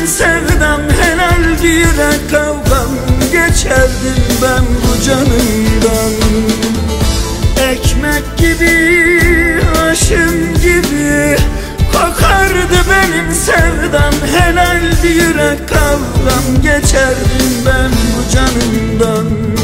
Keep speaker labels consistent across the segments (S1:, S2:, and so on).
S1: sevdam helaldi, yürek kavgam, geçerdim ben bu canımdan. Ekmek gibi, aşım gibi kokardı benim sevdam helaldi, yürek kavgam, geçerdim ben bu canımdan.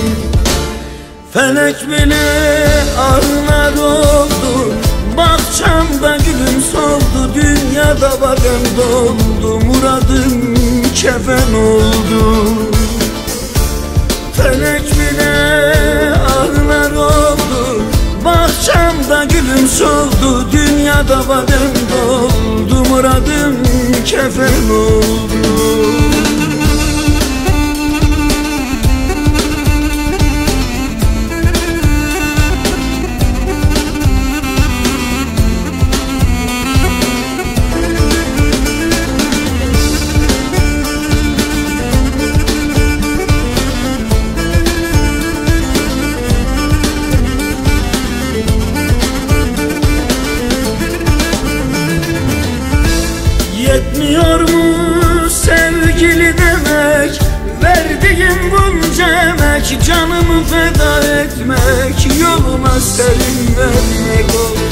S1: Felek bile ağlar oldu, bahçamda gülüm soldu, dünyada badem doldu, muradım kefen oldu. Felek bile ağlar oldu, bahçamda gülüm soldu, dünyada badem doldu, muradım kefen oldu. Yetmiyor mu sevgili demek, verdiğim bunca emek, canımı feda etmek, yoluma serin vermek olur.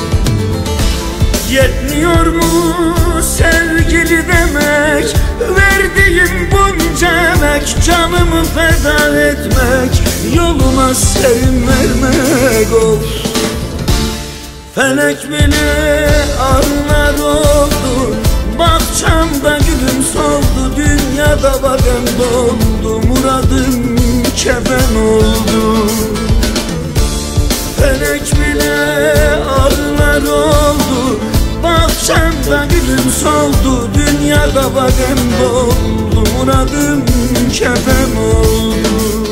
S1: Yetmiyor mu sevgili demek, verdiğim bunca emek, canımı feda etmek, yoluma serin vermek olur. Felek bile ağlar oldu, bahçamda gülüm soldu, dünyada badem doldu, muradım kefen oldu. Felek bile ağlar oldu, bahçamda gülüm soldu, dünyada badem doldu, muradım kefen oldu.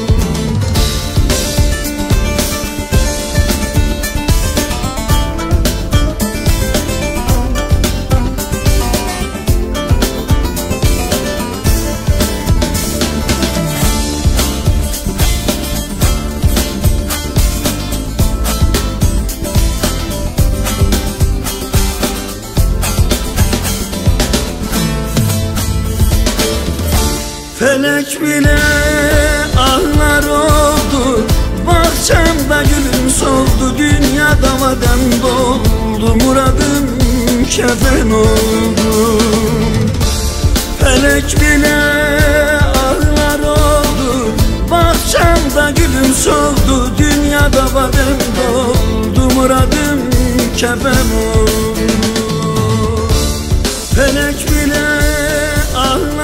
S1: Felek bile ağlar oldu, bahçamda gülüm soldu, dünyada badem doldu, muradım kefen oldu. Felek bile ağlar oldu, bahçamda gülüm soldu, dünyada badem doldu, muradım kefen oldu. Felek bile ağlar